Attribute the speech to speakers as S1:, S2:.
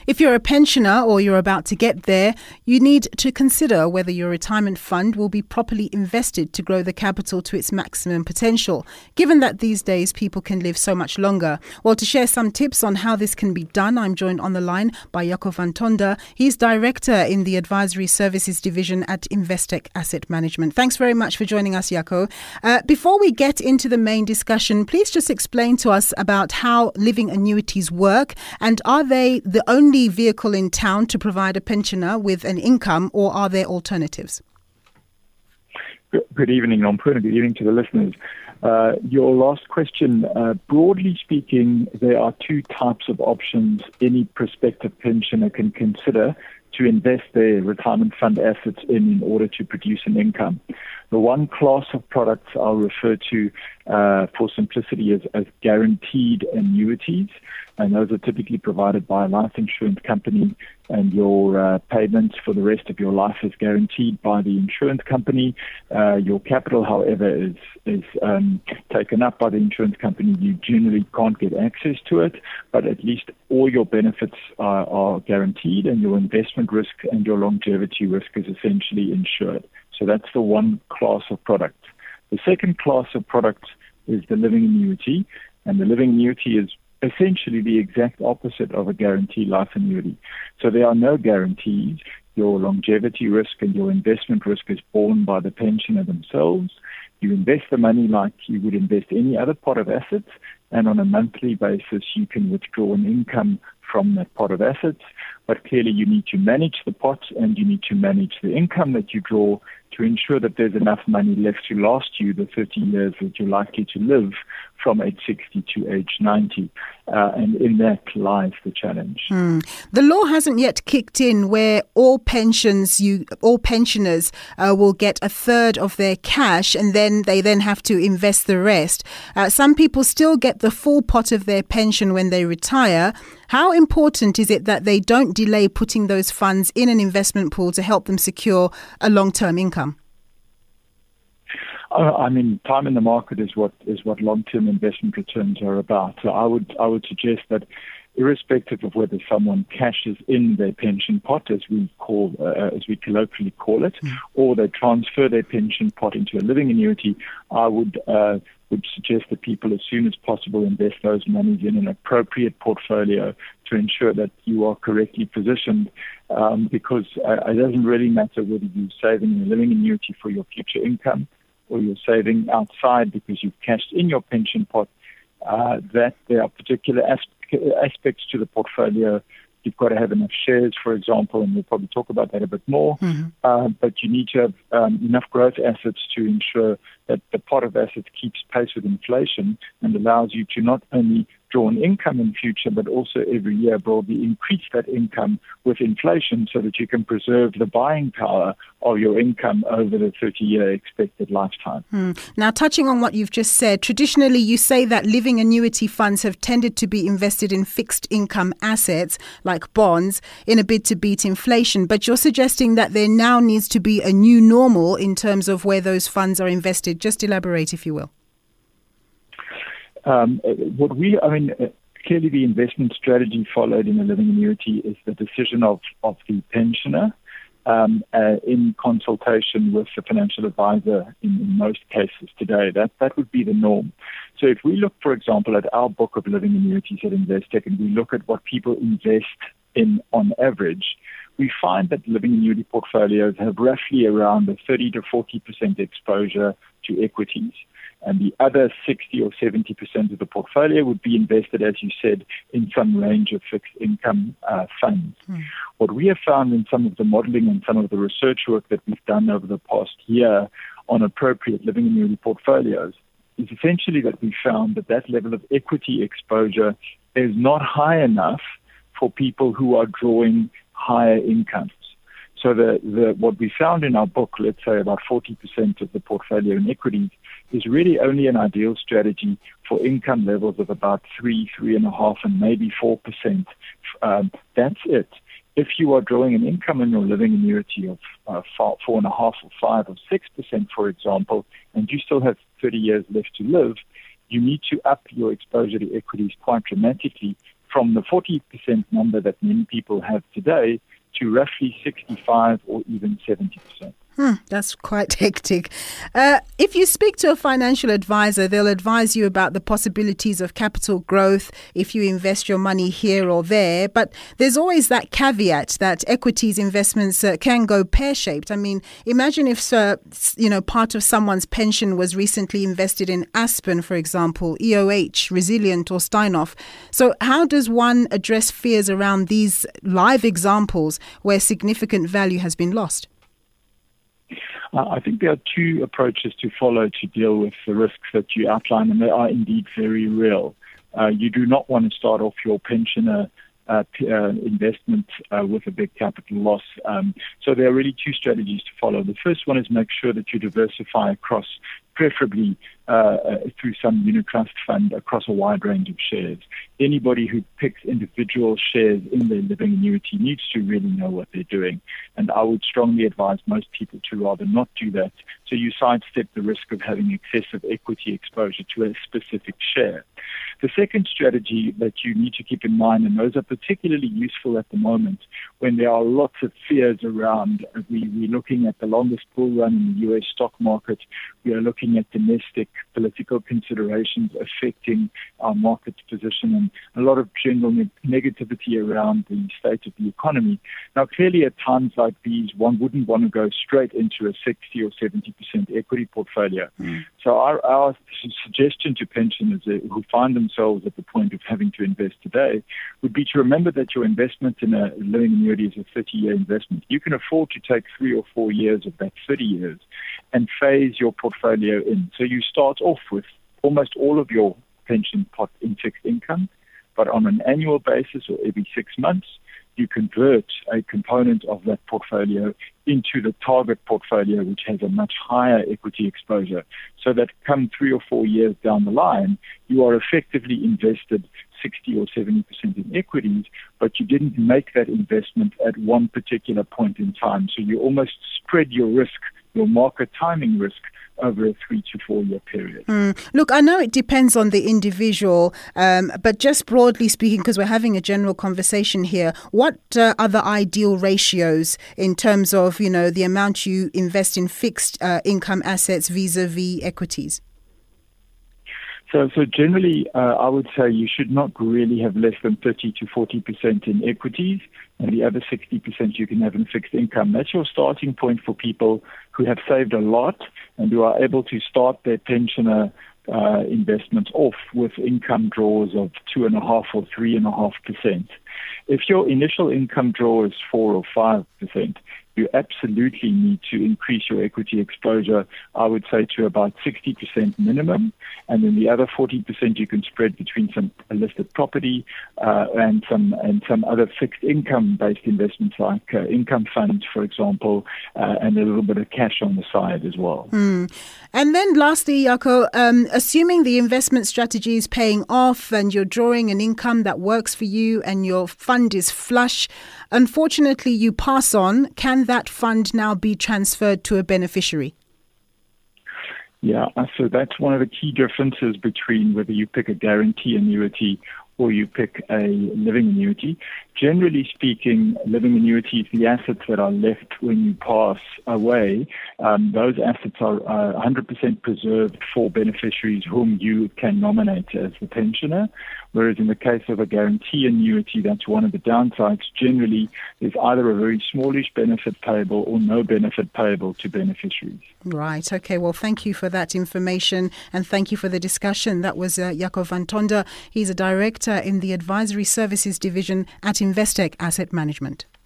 S1: If you're a pensioner or you're about to get there, you need to consider whether your retirement fund will be properly invested to grow the capital to its maximum potential, given that these days people can live so much longer. Well, to share some tips on how this can be done, I'm joined on the line by Jaco van Tonder. He's Director in the Advisory Services Division at Investec Asset Management. Thanks very much for joining us, Jaco. Before we get into the main discussion, please just explain to us about how living annuities work, and are they the only vehicle in town to provide a pensioner with an income, or are there alternatives?
S2: Good evening, Nompur, and good evening to the listeners. Your last question, broadly speaking, there are two types of options any prospective pensioner can consider to invest their retirement fund assets in order to produce an income. The one class of products I'll refer to for simplicity as guaranteed annuities, and those are typically provided by a life insurance company, and your payments for the rest of your life is guaranteed by the insurance company. Your capital, however, is taken up by the insurance company. You generally can't get access to it, but at least all your benefits are guaranteed, and your investment risk and your longevity risk is essentially insured. So that's the one class of product. The second class of products is the living annuity, and the living annuity is essentially the exact opposite of a guaranteed life annuity. So there are no guarantees. Your longevity risk and your investment risk is borne by the pensioner themselves. You invest the money like you would invest any other pot of assets, and on a monthly basis you can withdraw an income from that pot of assets. But clearly you need to manage the pot and you need to manage the income that you draw to ensure that there's enough money left to last you the 30 years that you're likely to live from age 60 to age 90. And in that lies the challenge.
S1: The law hasn't yet kicked in where all pensioners will get a third of their cash, and then they have to invest the rest. Some people still get the full pot of their pension when they retire. How important is it that they don't delay putting those funds in an investment pool to help them secure a long-term income?
S2: I mean, time in the market is what long-term investment returns are about. So I would suggest that, irrespective of whether someone cashes in their pension pot, as we colloquially call it, or they transfer their pension pot into a living annuity, I would suggest that people, as soon as possible, invest those monies in an appropriate portfolio to ensure that you are correctly positioned, because it doesn't really matter whether you're saving in a living annuity for your future income or you're saving outside because you've cashed in your pension pot, that there are particular aspects to the portfolio. You've got to have enough shares, for example, and we'll probably talk about that a bit more. But you need to have enough growth assets to ensure that the pot of assets keeps pace with inflation and allows you to not only draw an income in future, but also every year broadly increase that income with inflation so that you can preserve the buying power of your income over the 30-year expected lifetime.
S1: Now, touching on what you've just said, traditionally you say that living annuity funds have tended to be invested in fixed income assets like bonds in a bid to beat inflation, but you're suggesting that there now needs to be a new normal in terms of where those funds are invested. Just elaborate, if you will.
S2: Clearly the investment strategy followed in a living annuity is the decision of the pensioner in consultation with the financial advisor in most cases today. That would be the norm. So if we look, for example, at our book of living annuities at Investec, and we look at what people invest in on average, we find that living annuity portfolios have roughly around a 30 to 40% exposure to equities. And the other 60 or 70% of the portfolio would be invested, as you said, in some range of fixed income funds. What we have found in some of the modeling and some of the research work that we've done over the past year on appropriate living annuity portfolios is essentially that we found that level of equity exposure is not high enough for people who are drawing higher incomes. So what we found in our book, let's say about 40% of the portfolio in equities, is really only an ideal strategy for income levels of about 3.5%, and maybe 4%. That's it. If you are drawing an income in your living annuity of 4.5% or 5 or 6%, for example, and you still have 30 years left to live, you need to up your exposure to equities quite dramatically from the 40% number that many people have today to roughly 65 or even 70%.
S1: That's quite hectic. If you speak to a financial advisor, they'll advise you about the possibilities of capital growth if you invest your money here or there. But there's always that caveat that equities investments can go pear-shaped. I mean, imagine if, part of someone's pension was recently invested in Aspen, for example, EOH, Resilient or Steinhoff. So how does one address fears around these live examples where significant value has been lost?
S2: I think there are two approaches to follow to deal with the risks that you outline, and they are indeed very real. You do not want to start off your pensioner investment with a big capital loss. So there are really two strategies to follow. The first one is make sure that you diversify across, preferably through some unit trust fund, across a wide range of shares. Anybody who picks individual shares in their living annuity needs to really know what they're doing. And I would strongly advise most people to rather not do that. So you sidestep the risk of having excessive equity exposure to a specific share. The second strategy that you need to keep in mind, and those are particularly useful at the moment when there are lots of fears around, we're looking at the longest bull run in the U.S. stock market. We are looking at domestic political considerations affecting our market's position and a lot of general negativity around the state of the economy. Now, clearly at times like these, one wouldn't want to go straight into a 60 or 70% equity portfolio. So our suggestion to pensioners who find themselves at the point of having to invest today would be to remember that your investment in a living annuity is a 30-year investment. You can afford to take 3 or 4 years of that 30 years and phase your portfolio in. So you start off with almost all of your pension pot in fixed income, but on an annual basis or every 6 months, you convert a component of that portfolio into the target portfolio, which has a much higher equity exposure, so that come 3 or 4 years down the line, you are effectively invested 60 or 70% in equities, but you didn't make that investment at one particular point in time. So you almost spread your risk, your market timing risk, over a 3 to 4 year period.
S1: Look, I know it depends on the individual, but just broadly speaking, because we're having a general conversation here, what are the ideal ratios in terms of, the amount you invest in fixed income assets vis-a-vis equities?
S2: So generally, I would say you should not really have less than 30 to 40% in equities, and the other 60% you can have in fixed income. That's your starting point for people who have saved a lot and who are able to start their pensioner investments off with income draws of 2.5% or 3.5%. If your initial income draw is 4 or 5%, you absolutely need to increase your equity exposure, I would say, to about 60% minimum. And then the other 40% you can spread between some listed property and some other fixed income-based investments like income funds, for example, and a little bit of cash on the side as well.
S1: And then lastly, Jaco, assuming the investment strategy is paying off and you're drawing an income that works for you and your fund is flush, unfortunately you pass on, can that fund now be transferred to a beneficiary?
S2: Yeah, so that's one of the key differences between whether you pick a guarantee annuity or you pick a living annuity. Generally speaking, living annuities, the assets that are left when you pass away, those assets are 100% preserved for beneficiaries whom you can nominate as the pensioner. Whereas in the case of a guarantee annuity, that's one of the downsides. Generally, there's either a very smallish benefit payable or no benefit payable to beneficiaries.
S1: Right. Okay. Well, thank you for that information and thank you for the discussion. That was Jaco van Tonder. He's a director in the Advisory Services Division at Investec Asset Management.